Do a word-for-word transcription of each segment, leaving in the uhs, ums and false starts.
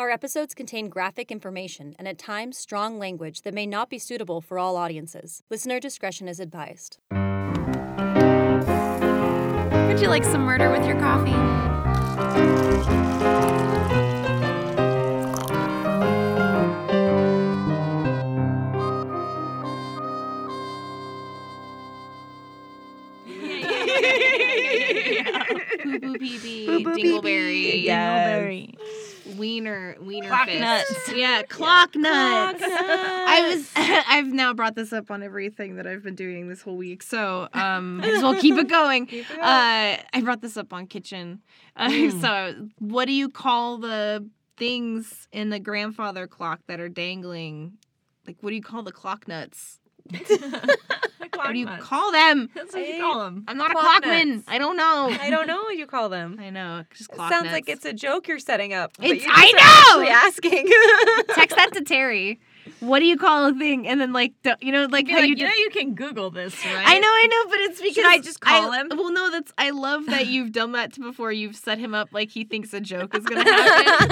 Our episodes contain graphic information and at times strong language that may not be suitable for all audiences. Listener discretion is advised. Would you like some murder with your coffee? Boo boo pee pee, dingleberry, dingleberry, wiener, wiener clock fist. nuts. Yeah, clock nuts. Clock nuts. I was, I've now brought this up on everything that I've been doing this whole week, so um, might as well keep it going. Keep it going. Uh, I brought this up on Kitchen. Uh, Mm. So, what do you call the things in the grandfather clock that are dangling? Like, what do you call the clock nuts? What do you call them? That's what you call them. I'm not Clock a clockman. nuts. I don't know. I don't know what you call them. I know. Just It clock sounds nuts. like it's a joke you're setting up. but It's- you just I are know! actually asking. Text that to Terry. What do you call a thing? And then, like, the, you know, like Be how like, you you did. know you can Google this, right? I know, I know, but it's because I just call I- him? Well, no, that's. I love that you've done that to before. You've set him up like he thinks a joke is gonna happen.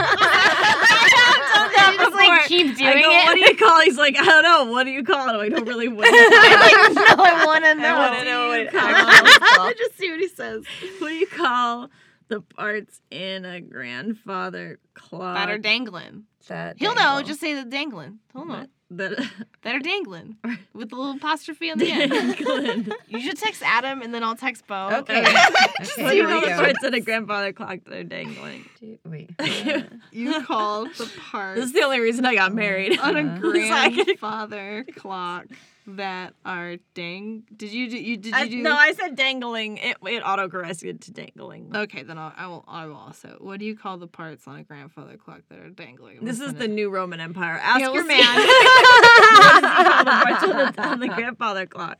that Just, like, before. keep doing I go, it. what do you call? He's like, I don't know. What do you call it? I don't really want to I'm like, no, I want to know. I want to know what it call actually is I called. just see what he says. What do you call the parts in a grandfather clock That are dangling. That He'll know. dangle. Just say the dangling. He'll know. that That are dangling with a little apostrophe on the end. dangling? You should text Adam and then I'll text Bo. Okay. Just Okay, see here what we the go. parts in a grandfather clock that are dangling. Do- Wait. uh, You call the part This is the only reason I got married. on a Uh, grandfather clock that are dang. Did you do? You did you I, do? no, I said dangling. It it autocorrected to dangling. Okay, then I'll, I will. I will also. What do you call the parts on a grandfather clock that are dangling? I'm This gonna is send the it. new Roman Empire. Ask Yeah, your we'll man. What does he call the parts on the, on the grandfather clock?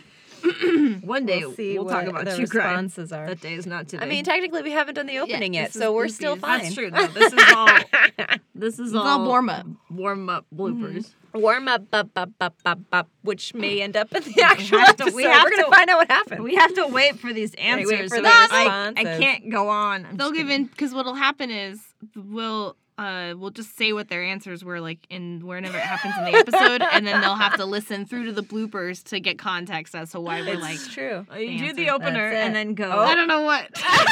One day we'll see we'll what talk about the true crime. responses are. That day is not today. I mean, technically, we haven't done the opening yet, this is so we're goofy. still fine. that's true though. This is all. This is It's all warm up. Warm up bloopers. Warm up, up, up, up, up, up, which may end up in the actual have to- episode. we have We're gonna to- find out what happened. We have to wait for these answers. wait for so the I, I responses. can't go on. I'm They'll just give kidding. in because what'll happen is we'll uh we'll just say what their answers were like in whenever it happens in the episode, and then they'll have to listen through to the bloopers to get context as to why we're It's like. true. Uh, You do answer. the opener That's it. and then go. Oh. I don't know what.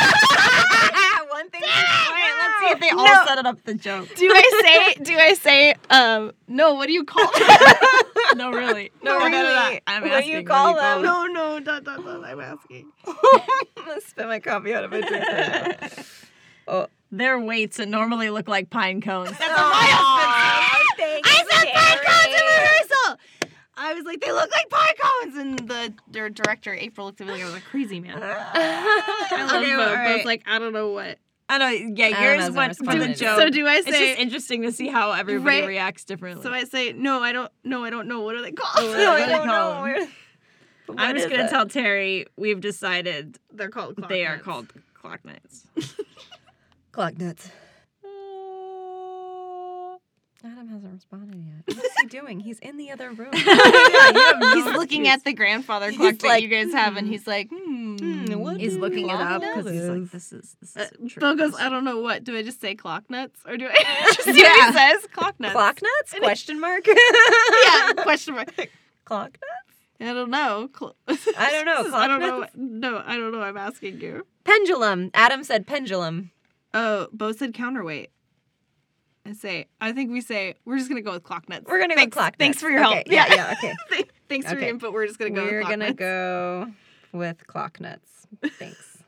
One thing. Wait, let's see if they all No. set it up the joke. Do I say? Do I say? Um. No. What do you call it? No, really. No, no, no, no. really. I'm What do asking. you call do them? it? no. No. Dot dot dot. I'm asking. I'm gonna spit my coffee out of my drink right now. Oh. Their weights that normally look like pine cones. That's what Aw, my husband said. thanks, I said pine cones in Terry. rehearsal. I was like, they look like pine cones, and the their director April looked at me like I was a crazy man. I love Okay, Bo. well, Bo's alright. like, I don't know what. I know. Yeah, Adam yours hasn't went for the responded. joke. So do I It's say? just interesting to see how everybody Right. reacts differently. So I say, no, I don't. No, I don't know. What are they called? Oh, No, what I do they don't call know. them? Where- I'm what just is gonna it? tell Terry we've decided They're called. Clock they are nuts. called clock nights. Clock nuts. Adam hasn't responded yet. What's he doing? He's in the other room. He's looking at the grandfather He's clock that like, you guys have, and he's like, hmm. Hmm, what He's do looking it clock up because he's like, nuts? this is this Uh, is true. Bill goes, I don't know what. Do I just say clock nuts or do I just see what he says? Clock nuts. Clock nuts? Question mark? Yeah. Question mark. Clock nuts? I don't know. Cl- I don't know. I Clock don't know. nuts? No, I don't know. I'm asking you. Pendulum. Adam said pendulum. Oh, Bo said counterweight. I say, I think we say, we're just going to go with clock nuts. We're gonna thanks, go clock nuts. Thanks for your okay, help. Yeah, yeah, okay. Th- Thanks for your Okay. input. We're just going to go We're with clock gonna nuts. go with clock nuts. Thanks.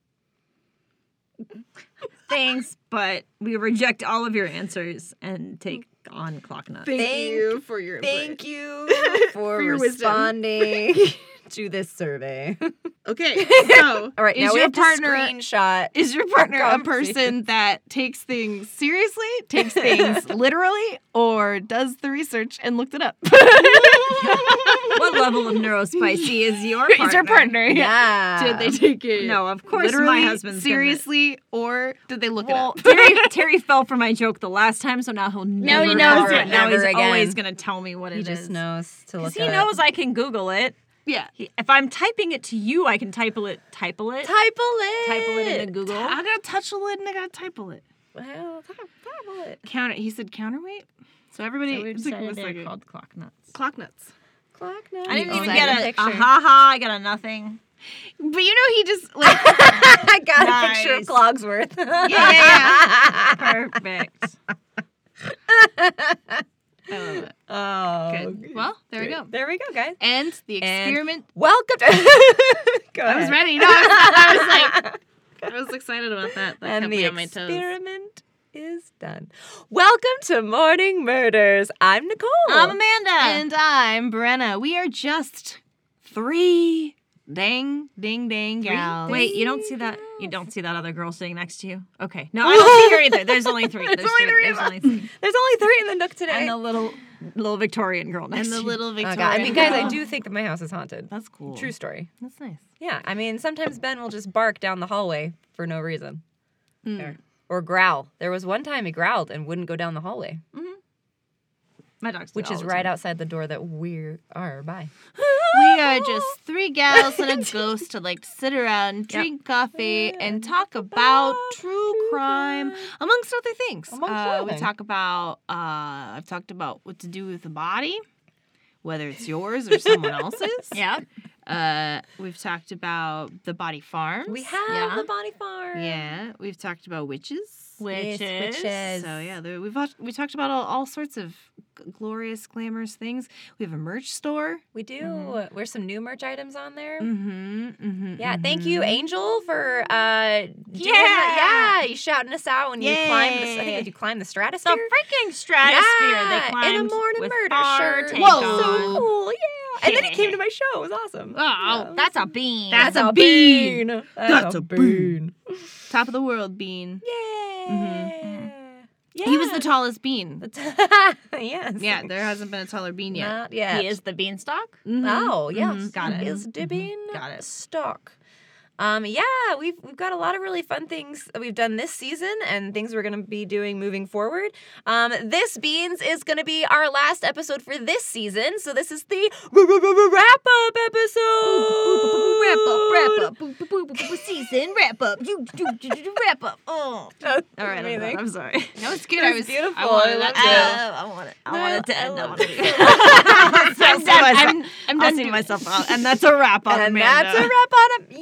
Thanks, but we reject all of your answers and take on clock nuts. Thank, Thank- you for your input. Thank you for, For your wisdom. responding to this survey. Okay, so All right, is now we your have partner to screenshot. is your partner a Conversation. person that takes things seriously, takes things literally, or does the research and looked it up? What level of neurospicy is your partner? Is your partner? Yeah. Did they take it? No, of course literally, my husband's gonna- seriously, or did they look Well, it up? Terry, Terry fell for my joke the last time, so now he'll Now never he knows ever- it. Now he's Never again. always gonna tell me what He it just is. knows to look Because he it knows up. I can Google it. Yeah. He, if I'm typing it to you, I can type it, type it, Type a type it into Google. I gotta touch a lid and I gotta type a lid. Well, talk, talk about it. Counter. He said counterweight. So everybody. So we it's like- decided it's they're like a- called clock nuts. clock nuts. Clock nuts. I didn't Oh, even I get got a, a a picture. ha ha. I got a nothing. But you know, he just like. I got a picture of Nice. Clogsworth. yeah, yeah, Perfect. I love it. Oh, Good. Well, there we go. There we go, guys. And the And- experiment. Welcome to. Go I was ahead. ready. No, I was, I was like, I was excited about that. That And kept the me on my toes. experiment is done. Welcome to Morning Murders. I'm Nicole. I'm Amanda. And I'm Brenna. We are just three dang, ding, dang gals. Wait, you don't see that? You don't see that other girl sitting next to you? Okay. No, I don't see her either. There's only three. There's only three of There's us. only three. There's only three in the nook today. And the little little Victorian girl next And the to you. little Oh, Victorian. God. I mean, guys, I girl. do think that my house is haunted. That's cool. True story. That's nice. Yeah, I mean, sometimes Ben will just bark down the hallway for no reason. Mm. There. Or growl. There was one time he growled and wouldn't go down the hallway, My dog's do which it is all the right time. outside the door that we are by. We are just three gals and a ghost to like sit around, drink coffee, and talk about true crime, amongst other things. Amongst uh, other we things. talk about. Uh, I've talked about what to do with the body, whether it's yours or someone else's. Yeah. Uh, we've talked about the body farms. We have Yeah. the body farm. Yeah, we've talked about witches. Witches. Yes, witches. So yeah, there, we've watched, we talked about all, all sorts of g- glorious, glamorous things. We have a merch store. We do. Mhm. There's some new merch items on there. Mm-hmm. mm-hmm Yeah, thank you, Angel, for uh doing Yeah. that. Yeah, you shouting us out when you climb the, I Yay. think you climbed the The stratosphere. freaking stratosphere Yeah, they climbed in a Morning with Murder our shirt. take Whoa. on. So cool, yeah. And then he came to my show. It was awesome. Oh, Yeah. That's a bean. That's a bean. That's, That's a a bean. Top of the world bean. Yay. Mhm. Yeah. He was the tallest bean. The t- yes. Yeah, there hasn't been a taller bean yet. Not yet. He is the beanstalk. Mhm. Oh, yes. Mhm. Got it. He is dipping Got it. stock. Um, yeah, we've we've got a lot of really fun things that we've done this season and things we're gonna be doing moving forward. Um, this Beans is gonna be our last episode for this season, so this is the wrap up episode. Wrap up, wrap up, boop, boop, boop, boop, boop, season wrap up. You, you, you, you, wrap up. Oh. All All right, I'm, done. I'm sorry. No, it's good. It I was was beautiful. I wanted I that loved to- it. I want it. I No, want it to I end. I love want it it. to end. I'm done. I'm, I'm I'll done. see doing- myself out. And that's a wrap on And Amanda. that's a wrap on a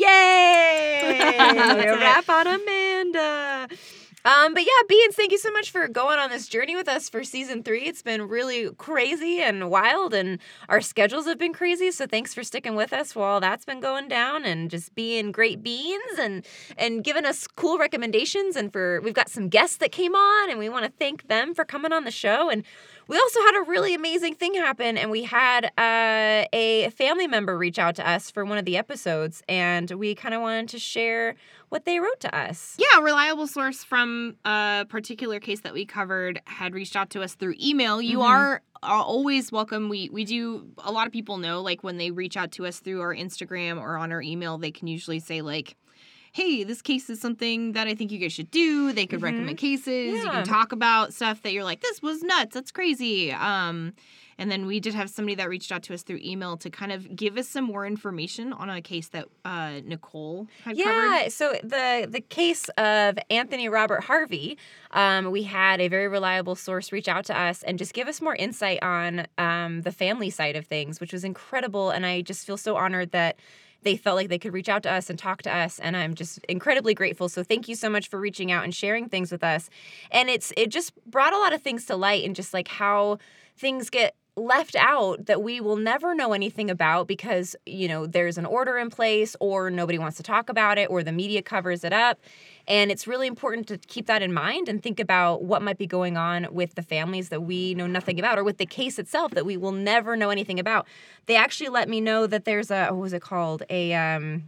yay! That's a it. wrap on Amanda. Um, but yeah, Beans, thank you so much for going on this journey with us for season three. It's been really crazy and wild, and our schedules have been crazy. So thanks for sticking with us while that's been going down, and just being great beans and and giving us cool recommendations. And for we've got some guests that came on, and we want to thank them for coming on the show. And we also had a really amazing thing happen, and we had uh, a family member reach out to us for one of the episodes, and we kind of wanted to share what they wrote to us. Yeah, a reliable source from a particular case that we covered had reached out to us through email. You Mhm. are, are always welcome. We we do, a lot of people know, like when they reach out to us through our Instagram or on our email, they can usually say like, hey, this case is something that I think you guys should do. They could Mhm. recommend cases. You Yeah. can talk about stuff that you're like, this was nuts. That's crazy. Um, and then we did have somebody that reached out to us through email to kind of give us some more information on a case that uh, Nicole had covered. Yeah, so the the case of Anthony Robert Harvey, um, we had a very reliable source reach out to us and just give us more insight on um, the family side of things, which was incredible. And I just feel so honored that they felt like they could reach out to us and talk to us, and I'm just incredibly grateful. So thank you so much for reaching out and sharing things with us. And it's it just brought a lot of things to light, and just like how things get left out that we will never know anything about because, you know, there's an order in place, or nobody wants to talk about it, or the media covers it up. And it's really important to keep that in mind and think about what might be going on with the families that we know nothing about, or with the case itself that we will never know anything about. They actually let me know that there's a, what was it called? A, um,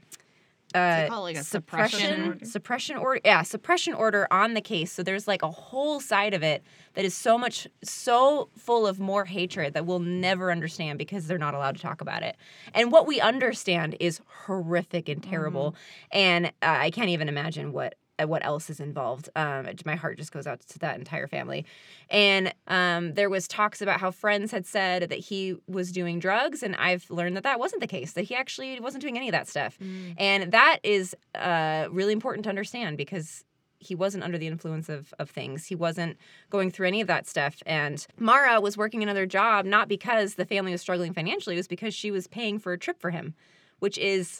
uh, called, like, a suppression suppression order? suppression order. Yeah, suppression order on the case. So there's like a whole side of it that is so much, so full of more hatred that we'll never understand because they're not allowed to talk about it. And what we understand is horrific and terrible. Mm-hmm. And uh, I can't even imagine what uh, what else is involved. Um, my heart just goes out to that entire family. And um, there was talks about how friends had said that he was doing drugs, and I've learned that that wasn't the case, that he actually wasn't doing any of that stuff. Mm. And that is uh, really important to understand because he wasn't under the influence of, of things. He wasn't going through any of that stuff. And Mara was working another job, not because the family was struggling financially. It was because she was paying for a trip for him, which is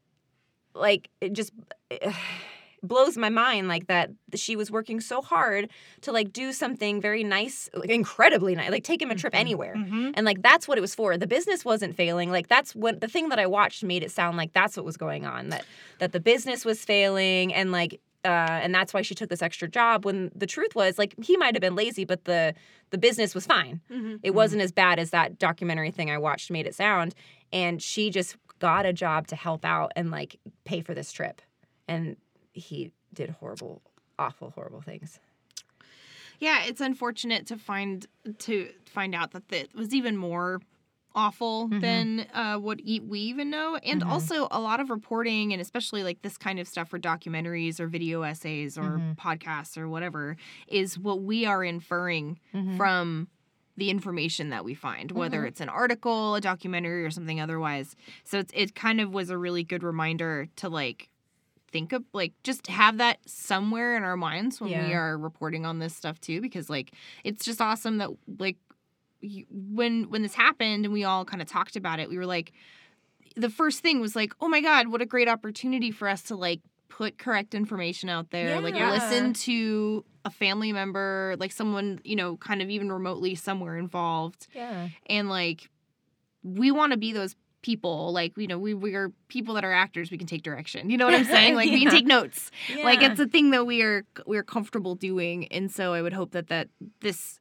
like, it just it blows my mind, like that she was working so hard to like do something very nice, like incredibly nice, like take him a trip anywhere. Mm-hmm. And like, that's what it was for. The business wasn't failing. Like that's what the thing that I watched made it sound like that's what was going on, that, that the business was failing. And like, uh, and that's why she took this extra job, when the truth was like, he might've been lazy, but the, the business was fine. Mm-hmm. It wasn't as bad as that documentary thing I watched made it sound. And she just got a job to help out and like pay for this trip. And he did horrible, awful, horrible things. Yeah, it's unfortunate to find to find out that it was even more awful Mhm. than uh, what e- we even know. And Mhm. also a lot of reporting, and especially like this kind of stuff for documentaries or video essays or Mhm. podcasts or whatever, is what we are inferring Mhm. from the information that we find, whether Mhm. it's an article, a documentary, or something otherwise. So it's, it kind of was a really good reminder to like think of, like, just have that somewhere in our minds when we Yeah. are reporting on this stuff too, because like it's just awesome that like you, when when this happened and we all kind of talked about it, we were like, the first thing was like, oh my God, what a great opportunity for us to like put correct information out there, like Yeah. listen to a family member, like someone, you know, kind of even remotely somewhere involved. Yeah. And like, we want to be those people, like, you know, we, we are people that are actors, we can take direction. You know what I'm saying? Like, we can Yeah. take notes. Like, Yeah. it's a thing that we are, we're comfortable doing. And so I would hope that, that this,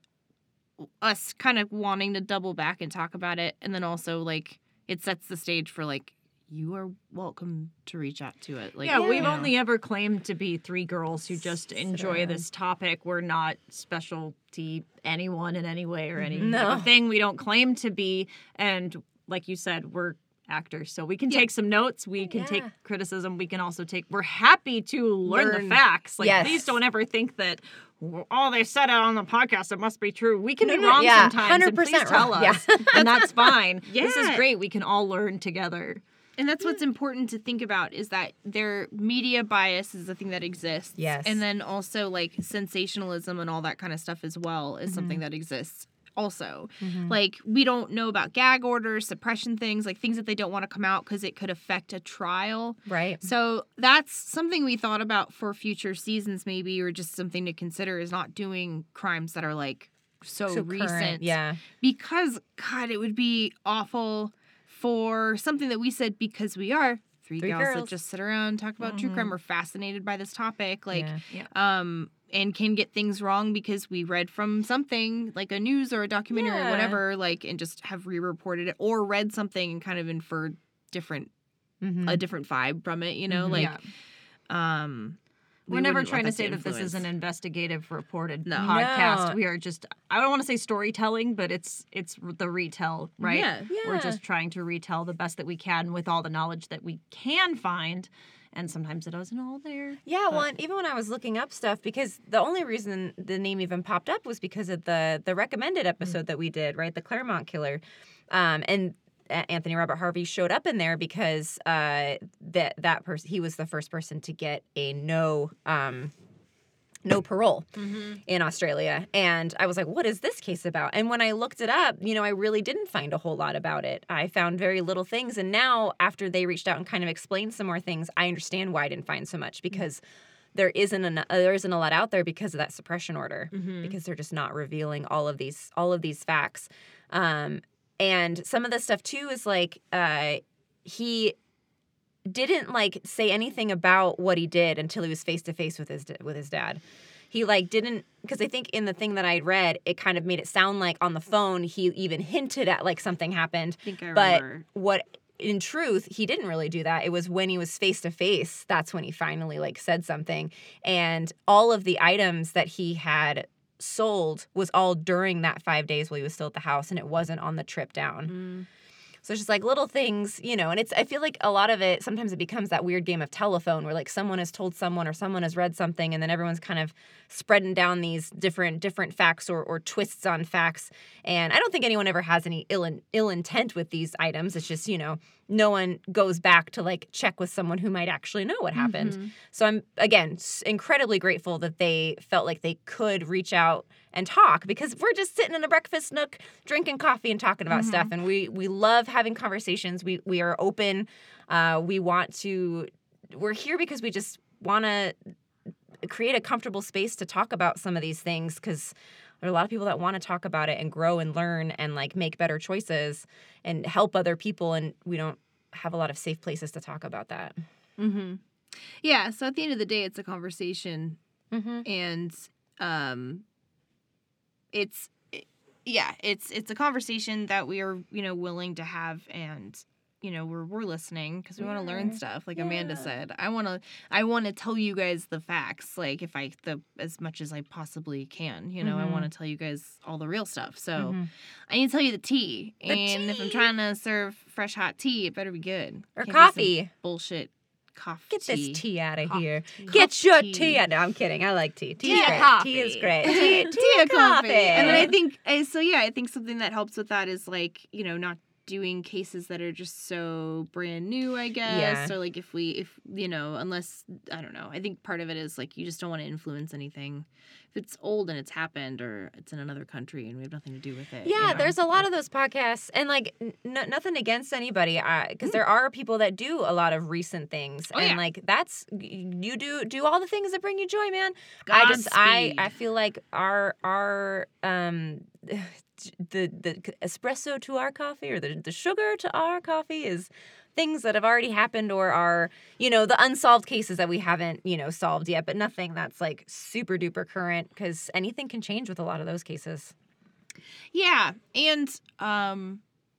us kind of wanting to double back and talk about it. And then also, like, it sets the stage for, like, you are welcome to reach out to it. Like, Yeah, Yeah. we've only ever claimed to be three girls who just enjoy around. this topic. We're not specialty anyone in any way or any No. type of thing. We don't claim to be. And like you said, we're actors, so we can Yeah. take some notes. We can take Yeah. criticism. We can also take. We're happy to learn, Learn. the facts. Like, Yes. please don't ever think that. Oh, they said it on the podcast. It must be true. We can No, be no, wrong yeah, sometimes. And please one hundred percent tell wrong. us, and that's fine. This is Yeah. great. We can all learn together. And that's what's important to think about, is that their media bias is a thing that exists. Yes. And then also like sensationalism and all that kind of stuff as well is something that exists also. Mhm. Like, we don't know about gag orders, suppression things, like things that they don't want to come out because it could affect a trial. Right. So that's something we thought about for future seasons maybe, or just something to consider, is not doing crimes that are like so, So recent. current. Yeah. Because, God, it would be awful for something that we said, because we are three, Three gals, that girls. just sit around and talk about true Mhm. crime. We're fascinated by this topic. Like, Yeah. um, and can get things wrong because we read from something like a news or a documentary Yeah. or whatever, like, and just have re-reported it, or read something and kind of inferred different, Mhm. a different vibe from it, you know? Mhm. Like, Yeah. um, we We're never wouldn't trying want to say to that this is influence. an investigative reported No. podcast. No. We are just, I don't want to say storytelling, but it's it's the retell, right? Yeah. We're Yeah. just trying to retell the best that we can with all the knowledge that we can find. And sometimes it isn't all there. Yeah, But- well, and even when I was looking up stuff, because the only reason the name even popped up was because of the the recommended episode that we did, right? The Claremont Killer, um, and A- Anthony Robert Harvey showed up in there because uh, that that person he was the first person to get a no um, no parole Mm-hmm. in Australia, and I was like, what is this case about? And when I looked it up, you know, I really didn't find a whole lot about it. I found very little things, and now after they reached out and kind of explained some more things, I understand why I didn't find so much, because there isn't an, uh, there isn't a lot out there because of that suppression order, Mm-hmm. because they're just not revealing all of these all of these facts. Um, and some of the stuff too is like uh, he didn't like say anything about what he did until he was face to face with his d- with his dad. He like didn't, because I think in the thing that I read, it kind of made it sound like on the phone he even hinted at like something happened. I think I But remember. what in truth, he didn't really do that. It was when he was face to face, that's when he finally like said something. And all of the items that he had sold was all during that five days while he was still at the house, and it wasn't on the trip down. Mm. So it's just like little things, you know, and it's, I feel like a lot of it, sometimes it becomes that weird game of telephone where like someone has told someone or someone has read something, and then everyone's kind of spreading down these different, different facts or, or twists on facts. And I don't think anyone ever has any ill, in, ill intent with these items. It's just, you know, no one goes back to like check with someone who might actually know what happened. Mhm. So I'm, again, s- incredibly grateful that they felt like they could reach out and talk, because we're just sitting in a breakfast nook drinking coffee and talking about Mhm. stuff. And we, we love having conversations. We, we are open. Uh, we want to, we're here because we just want to create a comfortable space to talk about some of these things, because there are a lot of people that want to talk about it and grow and learn and like make better choices and help other people. And we don't have a lot of safe places to talk about that. Mm-hmm. Yeah. So at the end of the day, it's a conversation, Mm-hmm. and um, it's yeah, it's it's a conversation that we are you know willing to have, and you know we're we're listening because we want to learn Yeah. stuff. Like Amanda Yeah. said, I want to I want to tell you guys the facts, like if I the as much as I possibly can. You know, I Mhm. want to tell you guys all the real stuff. So Mhm. I need to tell you the tea, The and if I'm tea. trying to serve fresh hot tea, it better be good. Or Can't be some coffee. bullshit coffee. Get this tea out of Coffee here. tea. Get your tea. tea. out. No, I'm kidding. I like tea. Tea Tea is and great. coffee. Tea is great. Tea, tea, tea and coffee. coffee. And then I think, uh, so yeah, I think something that helps with that is like, you know, not doing cases that are just so brand new, I guess. Yeah. So like if we, if, you know, unless, I don't know, I think part of it is like you just don't want to influence anything. If it's old and it's happened or it's in another country and we have nothing to do with it. you Yeah, know? there's a lot of those podcasts, and like n- nothing against anybody, because there are people that do a lot of recent things, Oh, and yeah. like that's you do do all the things that bring you joy, man. I just I Godspeed. I feel like our our um the the espresso to our coffee, or the the sugar to our coffee, is things that have already happened, or are, you know, the unsolved cases that we haven't, you know, solved yet, but nothing that's like super duper current, because anything can change with a lot of those cases. Yeah, and um,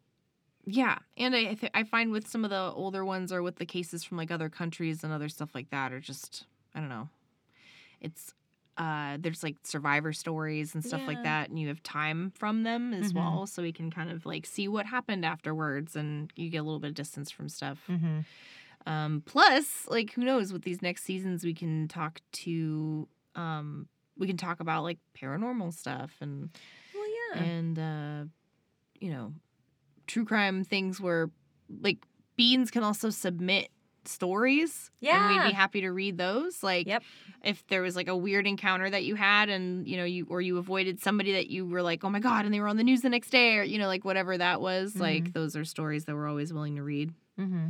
yeah, and I th- I find with some of the older ones or with the cases from like other countries and other stuff like that are just I don't know, it's uh there's like survivor stories and stuff Yeah. like that, and you have time from them as Mhm. well, so we can kind of like see what happened afterwards, and you get a little bit of distance from stuff. Mm-hmm. Um, plus, like who knows, with these next seasons, we can talk to um we can talk about like paranormal stuff and. Well, yeah. and uh you know true crime things where like Beans can also submit stories, and Yeah. we'd be happy to read those, like Yep. if there was like a weird encounter that you had, and you know you or you avoided somebody that you were like, oh my god, and they were on the news the next day, or you know like whatever that was, like those are stories that we're always willing to read. Mm-hmm.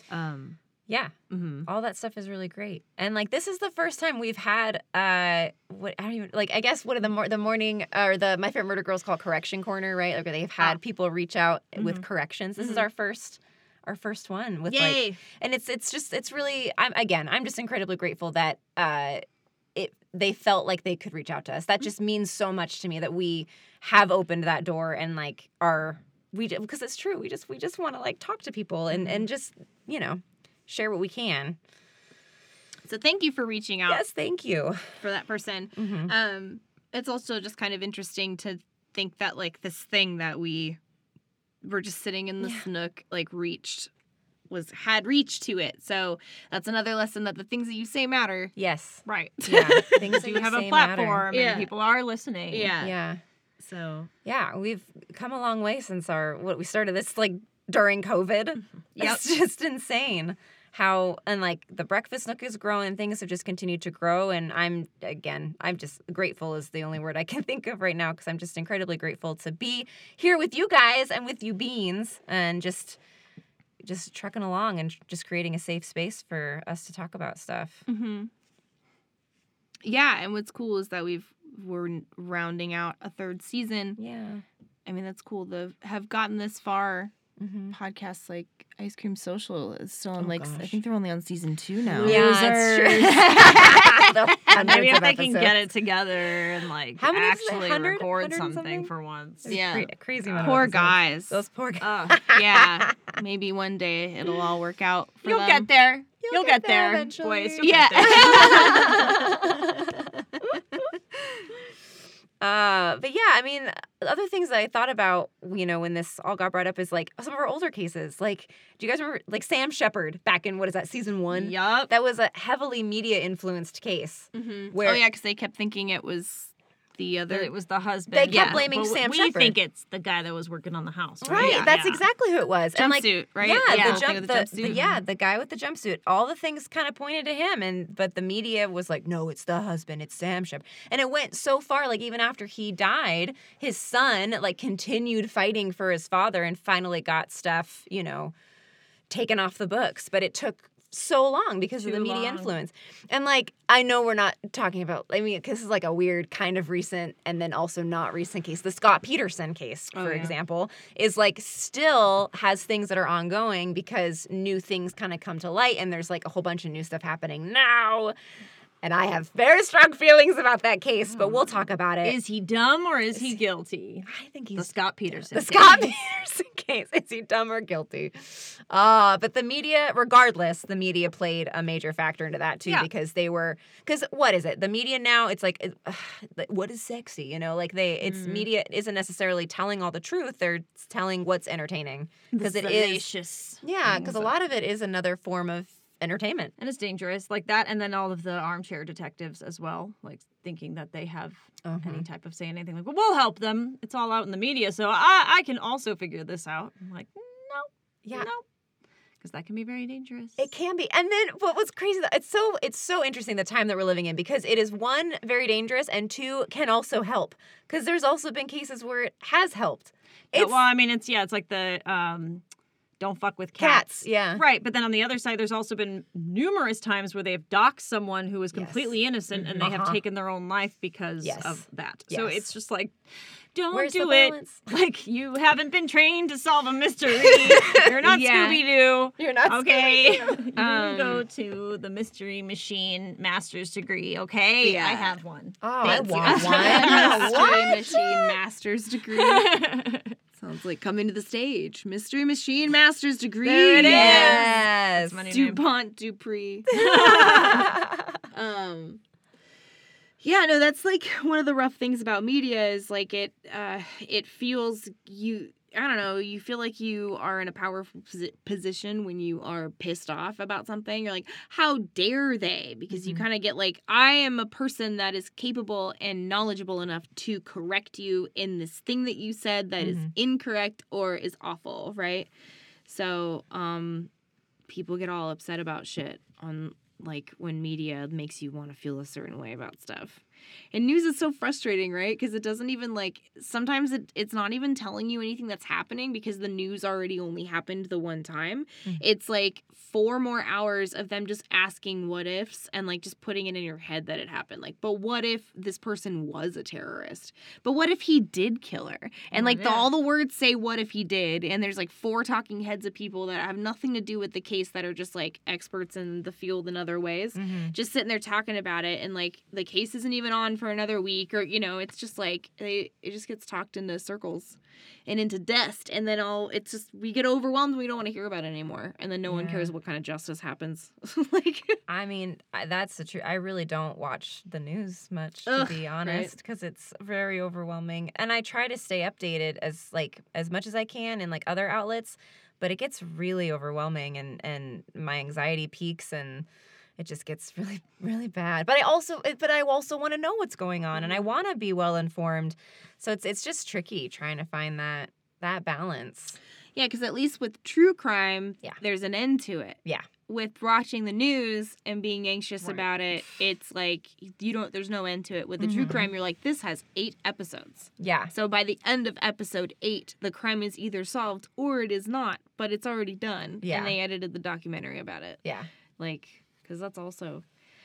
um Yeah. mhm. All that stuff is really great. And like this is the first time we've had uh what I don't even like I guess what are the mor- the morning or the My Favorite Murder Girls call correction corner, right? Like they've had Ah. people reach out with Mhm. corrections. This is Mhm. our first our first one with like and it's it's just it's really I'm again, I'm just incredibly grateful that uh it they felt like they could reach out to us. That just means so much to me that we have opened that door and like are we because it's true. We just we just want to like talk to people and and just, you know, share what we can. So thank you for reaching out Yes, thank you. for that person. Mm-hmm. Um, it's also just kind of interesting to think that like this thing that we were just sitting in this Yeah. nook like reached was had reach to it. So that's another lesson that the things that you say matter. Yes. Right. Yeah. Things that You you have a say matter. platform Yeah. and people are listening. Yeah. Yeah. So Yeah. We've come a long way since our what we started this like during COVID. Yep. It's just insane how and like the breakfast nook is growing. Things have just continued to grow, and I'm again, I'm just grateful is the only word I can think of right now, because I'm just incredibly grateful to be here with you guys and with you Beans, and just just trucking along and just creating a safe space for us to talk about stuff. hmm yeah, and what's cool is that we've we're rounding out a third season. Yeah. I mean, that's cool to have gotten this far. Mm-hmm. Podcasts like Ice Cream Social is still on Oh, like I gosh. think they're only on season two now. Yeah, it's true. The hundreds Maybe if of they can episodes. get it together and like How many is it? actually one hundred? record one hundred something, something? for once. It's Yeah. cra- crazy amount of Poor episodes. guys. Those poor guys. Ugh. Yeah, maybe one day it'll all work out for You'll them. get there. You'll You'll, get get, there there, eventually. boys. You'll Yeah. get there. Uh, but yeah, I mean, other things that I thought about, you know, when this all got brought up is like some of our older cases. Like, do you guys remember, like Sam Shepard back in what is that, season one? Yup. That was a heavily media influenced case. Mm-hmm. Where- oh yeah, because they kept thinking it was the other. That it was the husband. They kept yeah. blaming But Sam we Shepard. think it's the guy that was working on the house. Right. Right, Yeah. that's Yeah. exactly who it was. And like, Jumpsuit, right? Yeah, Yeah. the Whole thing jump, with the, the the- jumpsuit. yeah, the guy with the jumpsuit. All the things kind of pointed to him, and but the media was like, no, it's the husband, it's Sam Shepard, and it went so far. Like even after he died, his son like continued fighting for his father, and finally got stuff, you know, taken off the books. But it took so long because of Too the media long. influence. And like, I know we're not talking about, I mean, because this is like a weird kind of recent and then also not recent case. The Scott Peterson case, Oh, for yeah. example, is like still has things that are ongoing because new things kind of come to light, and there's like a whole bunch of new stuff happening now. And I have very strong feelings about that case, but we'll talk about it. Is he dumb or is he guilty? I think The he's Scott Peterson. the case. Scott Peterson case. Is he dumb or guilty? Uh, but the media, regardless, the media played a major factor into that too, Yeah. because they were, because what is it? The media now, it's like, uh, what is sexy? You know, like they, it's Mhm. media isn't necessarily telling all the truth. They're telling what's entertaining. Because The it is, salacious yeah, because a things. lot of it is another form of entertainment. And it's dangerous, like that, and then all of the armchair detectives as well, like thinking that they have any type of say in anything. Like, well, we'll help them. It's all out in the media, so I, I can also figure this out. I'm like, no, Yeah. no, because that can be very dangerous. It can be. And then what was crazy, it's so it's so interesting the time that we're living in, because it is one, very dangerous, and two, can also help. Because there's also been cases where it has helped. Yeah, It's well, I mean, it's yeah, it's like the um, don't fuck with cats. cats. Yeah. Right, but then on the other side, there's also been numerous times where they have doxxed someone who is Yes. completely innocent, and they have Uh-huh. taken their own life because Yes. of that. So Yes. it's just like, don't Where's the do it. balance? Like, you haven't been trained to solve a mystery. You're not Yeah. Scooby Doo. You're not Okay, Scooby-Doo. you Um, go to the mystery machine master's degree. Okay, Yeah. I have one. Oh, Thank I you. want one. Mystery What? Machine Master's Degree. Sounds like coming to the stage. Mystery Machine Master's Degree. There it is. Yes. That's my new name. DuPont Dupree. um yeah, no, that's like one of the rough things about media is like it uh it feels you I don't know, you feel like you are in a powerful posi- position when you are pissed off about something. You're like, how dare they? Because you Mhm. kind of get like, I am a person that is capable and knowledgeable enough to correct you in this thing that you said that is Mhm. incorrect or is awful, right? So, um, people get all upset about shit on like when media makes you want to feel a certain way about stuff. And news is so frustrating, right? Because it doesn't even like sometimes it, it's not even telling you anything that's happening because the news already only happened the one time. Mhm. It's like four more hours of them just asking what ifs and like just putting it in your head that it happened. Like, but what if this person was a terrorist? But what if he did kill her? And Oh, like the, yeah. all the words say what if he did, and there's like four talking heads of people that have nothing to do with the case that are just like experts in the field in other ways. Mhm. Just sitting there talking about it, and like the case isn't even on for another week, or you know, it's just like they it just gets talked into circles and into dust, and then all it's just we get overwhelmed. We don't want to hear about it anymore, and then no one Yeah. cares what kind of justice happens. Like, I mean, I, that's the truth. I really don't watch the news much, to Ugh, be right. honest, because it's very overwhelming. And I try to stay updated as like as much as I can in like other outlets, but it gets really overwhelming, and and my anxiety peaks, and it just gets really really bad. But I also but I also want to know what's going on, and I want to be well informed. So it's it's just tricky trying to find that that balance. yeah, because at least with true crime, Yeah. there's an end to it. Yeah. With watching the news and being anxious Right. about it, it's like you don't. There's no end to it. With the true Mhm. crime, you're like, this has eight episodes. Yeah. So by the end of episode eight, the crime is either solved or it is not, but it's already done. Yeah. And they edited the documentary about it. Yeah. Like, because that's also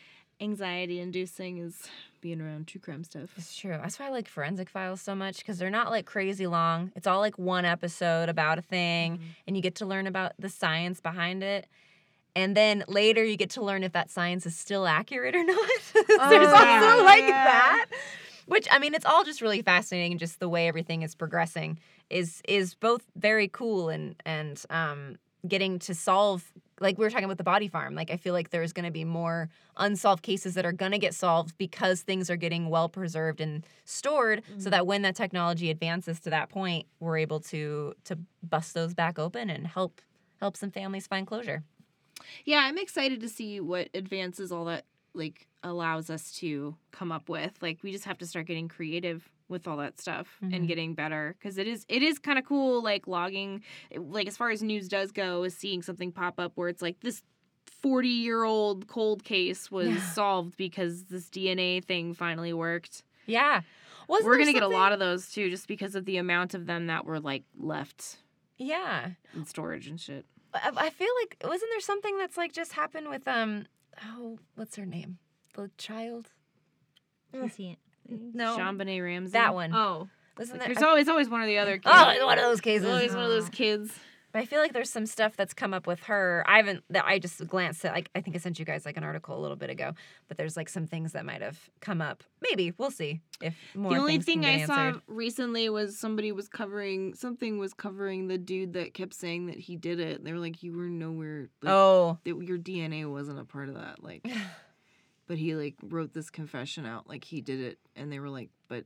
anxiety inducing is being around true crime stuff. It's true. That's why I like Forensic Files so much, because they're not like crazy long. It's all like one episode about a thing, and you get to learn about the science behind it. And then later you get to learn if that science is still accurate or not. There's yeah. also like Yeah. that. Which, I mean, it's all just really fascinating. Just the way everything is progressing is is both very cool and and um, getting to solve. Like we were talking about the body farm. Like I feel like there's going to be more unsolved cases that are going to get solved because things are getting well preserved and stored, so that when that technology advances to that point, we're able to to bust those back open and help help some families find closure. Yeah, I'm excited to see what advances all that like allows us to come up with. Like we just have to start getting creative with all that stuff Mhm. and getting better, because it is it is kind of cool, like logging, like as far as news does go, is seeing something pop up where it's like this forty year old cold case was Yeah. solved because this D N A thing finally worked. Yeah. Wasn't We're there gonna get a something- lot of those too, just because of the amount of them that were like left Yeah. in storage and shit. I, I feel like wasn't there something that's like just happened with um oh what's her name, the child? Casey. No, Sean Benet Ramsey. that one. Oh. Wasn't There's there? always always one or the other. Kid. Oh, it's one of those cases. There's always one of those kids. But I feel like there's some stuff that's come up with her. I haven't. That I just glanced at. Like I think I sent you guys like an article a little bit ago. But there's like some things that might have come up. Maybe we'll see if more. The only things thing can I get saw answered. recently was somebody was covering something was covering the dude that kept saying that he did it. They were like, "You were nowhere. Like, Oh. that your D N A wasn't a part of that." Like, but he like wrote this confession out like he did it, and they were like, "But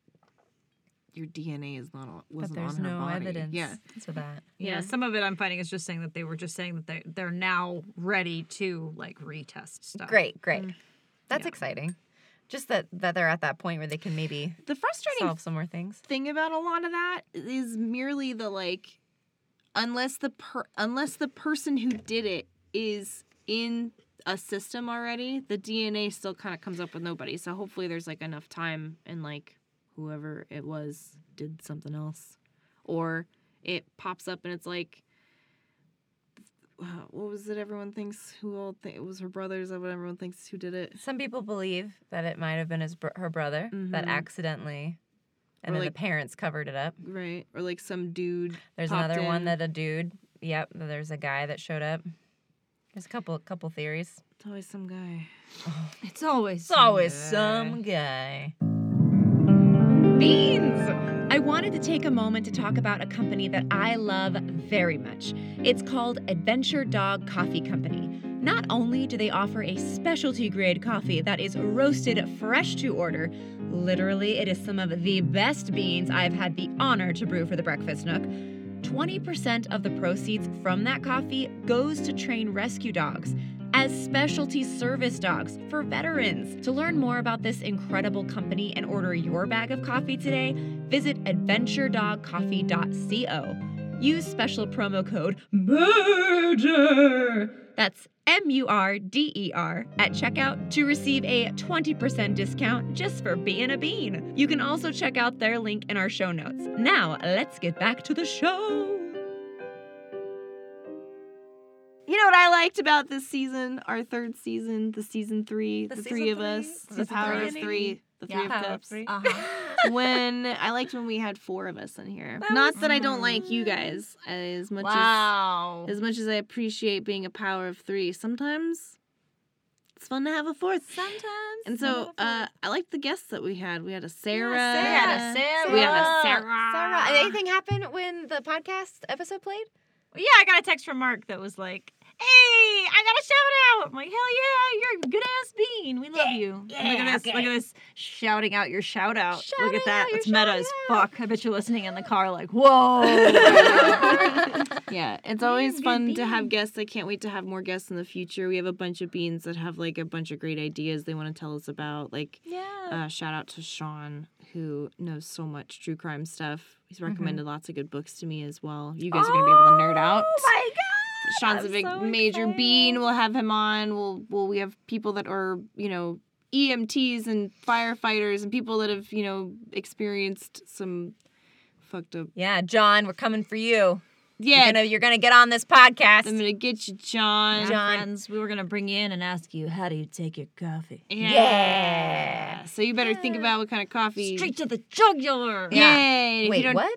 your D N A is not on, But wasn't there's on her no body." evidence. Yeah, To that. Yeah, Yeah. some of it I'm finding is just saying that they were just saying that they they're now ready to like retest stuff. Great. Great. Mm. That's Yeah. exciting. Just that that they're at that point where they can maybe the frustrating solve some more things. thing about a lot of that is merely the like, unless the per unless the person who did it is in a system already, the D N A still kind of comes up with nobody. So hopefully there's like enough time and like whoever it was did something else, or it pops up and it's like, uh, what was it? Everyone thinks who all th- it was her brothers. Or what everyone thinks who did it. Some people believe that it might have been his br- her brother that Mhm. accidentally, and Or then like- the parents covered it up. Right, or like some dude. There's popped another one in. that a dude. Yep, there's a guy that showed up. There's a couple couple theories. It's always some guy. It's always It's always some guy. Beans! I wanted to take a moment to talk about a company that I love very much. It's called Adventure Dog Coffee Company. Not only do they offer a specialty grade coffee that is roasted fresh to order, literally it is some of the best beans I've had the honor to brew for the Breakfast Nook. twenty percent of the proceeds from that coffee goes to train rescue dogs as specialty service dogs for veterans. To learn more about this incredible company and order your bag of coffee today, visit adventure dog coffee dot co. Use special promo code MURDER. That's M U R D E R at checkout to receive a twenty percent discount just for being a bean. You can also check out their link in our show notes. Now, let's get back to the show. You know what I liked about this season, our third season, the season three, the, The three season of us, three? the Season power three. of three, the three Yeah. of Power of cups. three. Uh-huh. When I liked when we had four of us in here. That Not was that I don't like you guys as much Wow. as as much as I appreciate being a power of three. Sometimes it's fun to have a fourth. Sometimes. And so uh, I liked the guests that we had. We had a Sarah. Sarah. We had a Sarah. We had a Sarah. Sarah. Anything happened when the podcast episode played? Well, yeah, I got a text from Mark that was like, "Hey, I got a shout out." I'm like, "Hell yeah, you're a good ass bean. We love you." And look yeah, at this. okay. Look at this. Shouting out your shout out. look Shouting at that. out your That's meta shout as out. fuck. I bet you're listening in the car like, whoa. Yeah, it's always good fun to have bean. guests. I can't wait to have more guests in the future. We have a bunch of beans that have like a bunch of great ideas they want to tell us about. Like, Yeah. uh, shout out to Sean, who knows so much true crime stuff. He's recommended lots of good books to me as well. You guys are gonna be able to nerd out. Oh my god. Sean's a I'm big so major excited. bean. We'll have him on. We'll we'll we have people that are, you know, E M Ts and firefighters and people that have, you know, experienced some fucked up. Yeah, John, we're coming for you. Yeah, You're gonna, you're gonna get on this podcast. I'm gonna get you, John. John. Friends, we were going to bring you in and ask you, how do you take your coffee? Yeah. Yeah. So you better think about what kind of coffee. Straight to the jugular. Yeah. Yay. If you Wait, don't- what?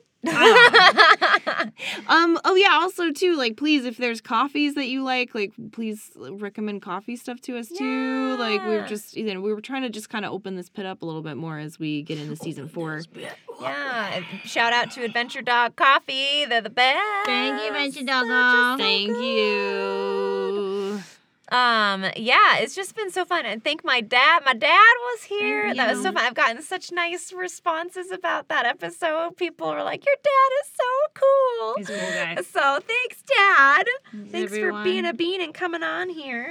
Um. Oh yeah. Also too, like, please, if there's coffees that you like, like, please recommend coffee stuff to us too. Like, we were Yeah. just, you know, we were trying to just kind of open this pit up a little bit more as we get into season four. Yeah. Shout out to Adventure Dog Coffee. They're the best. Thank you, Adventure Doggo. They're just so Thank good. you. Um, yeah, it's just been so fun. And thank my dad. My dad was here. Thank That was so you. fun. I've gotten such nice responses about that episode. People were like, your dad is so cool. He's a cool guy. So thanks, Dad. Thanks everyone. for being a bean and coming on here.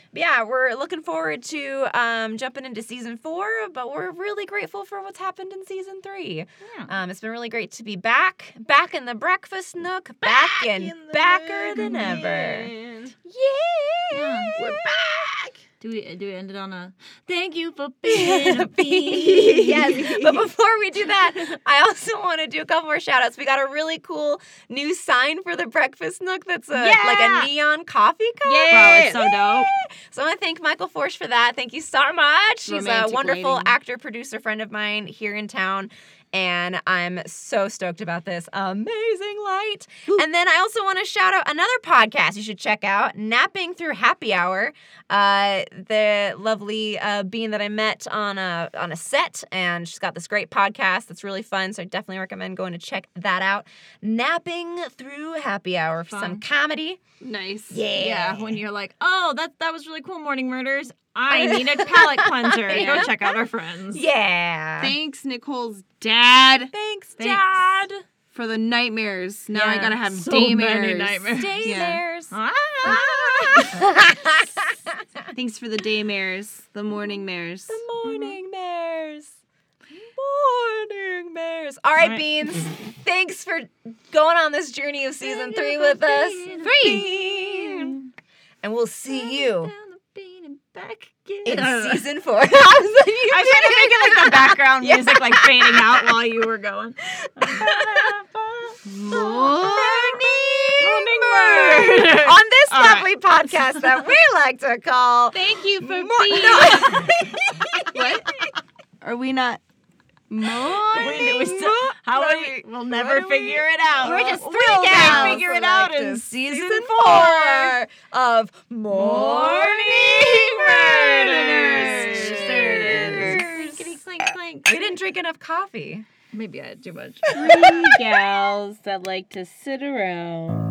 But yeah, we're looking forward to um, jumping into season four, but we're really grateful for what's happened in season three. Yeah. Um, it's been really great to be back, back in the breakfast nook, back, back and backer than ever. Yeah, we're back. Do we do we end it on a thank you for being a bee? Yes, but before we do that, I also want to do a couple more shout outs. We got a really cool new sign for the breakfast nook that's a, yeah! like a neon coffee cup. Yeah, wow, it's so dope. So I want to thank Michael Forsch for that. Thank you so much. He's Romantic a wonderful lighting. actor, producer, friend of mine here in town. And I'm so stoked about this amazing light. Ooh. And then I also want to shout out another podcast you should check out, Napping Through Happy Hour. Uh, the lovely uh, Bean that I met on a on a set, and she's got this great podcast that's really fun. So I definitely recommend going to check that out. Napping Through Happy Hour for Fun. some comedy. Nice. Yeah. Yeah, when you're like, oh, that that was really cool, Morning Murders. I need a palate cleanser. Yeah. Go check out our friends. Yeah. Thanks, Nicole's dad, Thanks, Thanks. Dad. for the nightmares. Now I Yeah. gotta have So daymares. many nightmares. Daymares. Ah. Thanks for the daymares, the morning mares. The morning mares. Morning mares. All right, All right. Beans. Thanks for going on this journey of season three with us. Three. And we'll see you Back in again. season four. I was I was trying to make it like the background Yeah. music, like fading out while you were going. Morning Murders. On this All right. lovely podcast that we like to call. Thank you for Mo- being. No. What? Are we not? Morning. We- we still- Mo- How what are are we? we- We'll what never are we- figure it out. We're just We'll three we'll gals figure it who out like in to season season four. four of Morning Murders. Murders. There it is. Clink, clink, clink. We didn't drink enough coffee. Maybe I had too much. Three gals that like to sit around.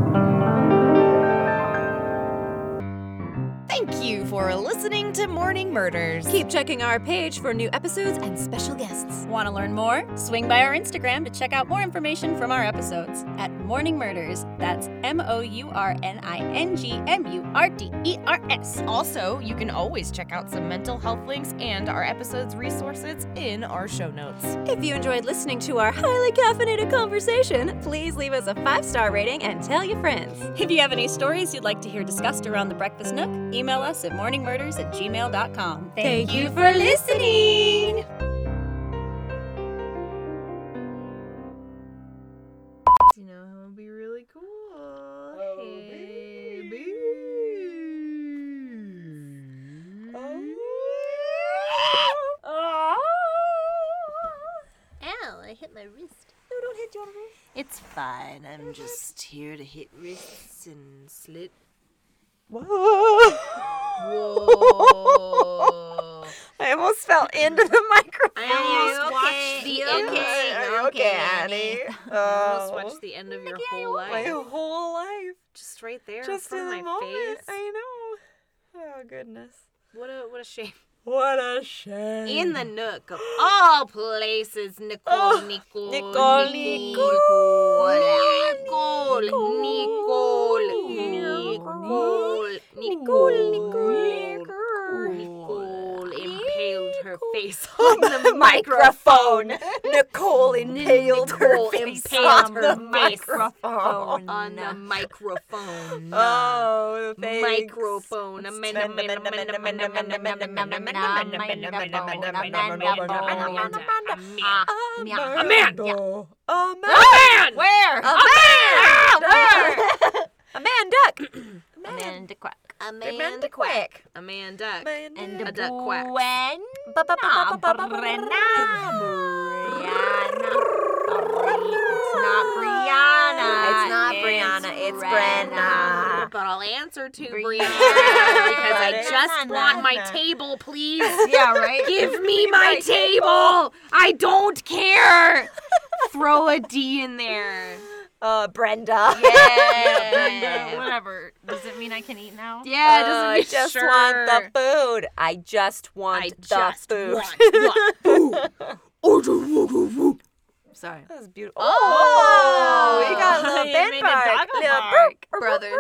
Thank you for listening to Morning Murders. Keep checking our page for new episodes and special guests. Want to learn more? Swing by our Instagram to check out more information from our episodes at Morning Murders. That's M O U R N I N G M U R D E R S. Also, you can always check out some mental health links and our episode's resources in our show notes. If you enjoyed listening to our highly caffeinated conversation, please leave us a five-star rating and tell your friends. If you have any stories you'd like to hear discussed around the Breakfast Nook, email us at morningmurders at gmail dot com. Thank you for listening. You know, it would be really cool. Hey, Ow, I hit my wrist. No, don't hit your wrist. It's fine. I'm just here to hit wrists and slit. Whoa. Whoa. I almost fell into the microphone. I almost okay? watched the You end. okay? Are you okay, Annie? I almost Oh. watched the end of your whole My life. whole life. Just right there Just in in front the of my moment. face. I know. Oh, goodness. What a what a shame. What a shame. In the nook of all places, Nicole, Oh, Nicole, Nicole, Nicole, Nicole, Nicole, Nicole, Nicole, Nicole impaled her face on the microphone. Nicole impaled her Nicole face impaled on her the face microphone. on the microphone. Oh, thanks. Microphone. A man, a man, a man, a man, a man, a man, a man, a man, a man, A man. A man. Where? A man. Where? A man duck. Amanda Quack. Amanda Quack. A man duck. And A duck quack. When? It's not Brianna. It's not Brianna, it's Brenna. But I'll answer to Brianna. Brianna because I just Brianna. want my table, please. Yeah, right? Give me my table. I don't care. Throw a D in there. Uh, Brenda. Yeah. Brenda, whatever. Does it mean I can eat now? Yeah, it Uh, doesn't I mean just sure. want the food. I just want I the just food. want the food. Sorry. That was beautiful. Oh, you got a little you band made a bark. doggo Little bark. burp, burp, Brothers.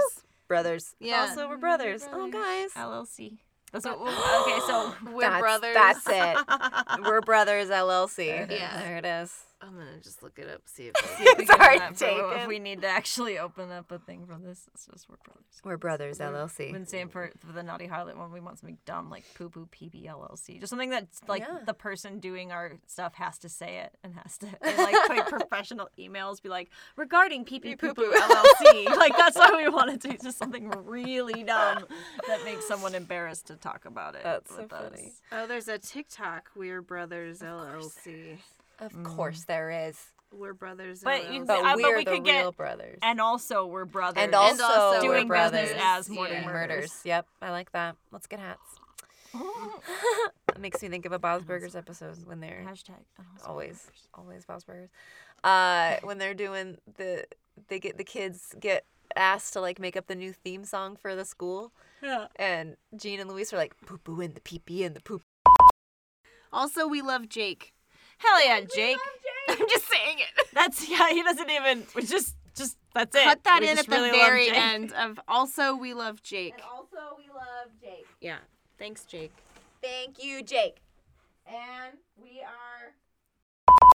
Brothers. Yeah. Also, we're brothers. Oh, guys. L L C. That's what. Okay, so We're that's, brothers. That's it. We're brothers L L C. Yeah. There it is. I'm gonna just look it up, see if It's already if taken. we need to actually open up a thing for this, it's just we're brothers. We're brothers L L C. Been saying for, for the Naughty Harlot one, we want something dumb like poo poo P P L L C, just something that's like Yeah. the person doing our stuff has to say it and has to and, like put professional emails, be like regarding P P poo poo L L C. Like that's why we wanted to, just something really dumb that makes someone embarrassed to talk about it. That's so with us. funny. Oh, there's a TikTok. We're Brothers L L C. Of course there is. We're Brothers But L L C. you- But Uh, but we're we the could get- real brothers. And also we're brothers. And also, also we're doing brothers. business as Morning Yeah. Murders. Murders. Yep, I like that. Let's get hats. That makes me think of a Bob's Burgers episode when they're Hashtag. and also always, Burgers. always Bob's Burgers. Uh, when they're doing the, they get the kids get asked to like make up the new theme song for the school, Yeah. and Gene and Luis are like poo poo and the pee pee and the poop. Also, we love Jake. Hell yeah, Jake. I'm just saying it. That's yeah. He doesn't even. We just just that's it. Cut that We in just at the really love very Jake. end of also we love Jake. Also, we love Jake. Yeah. Thanks, Jake. Thank you, Jake. And we are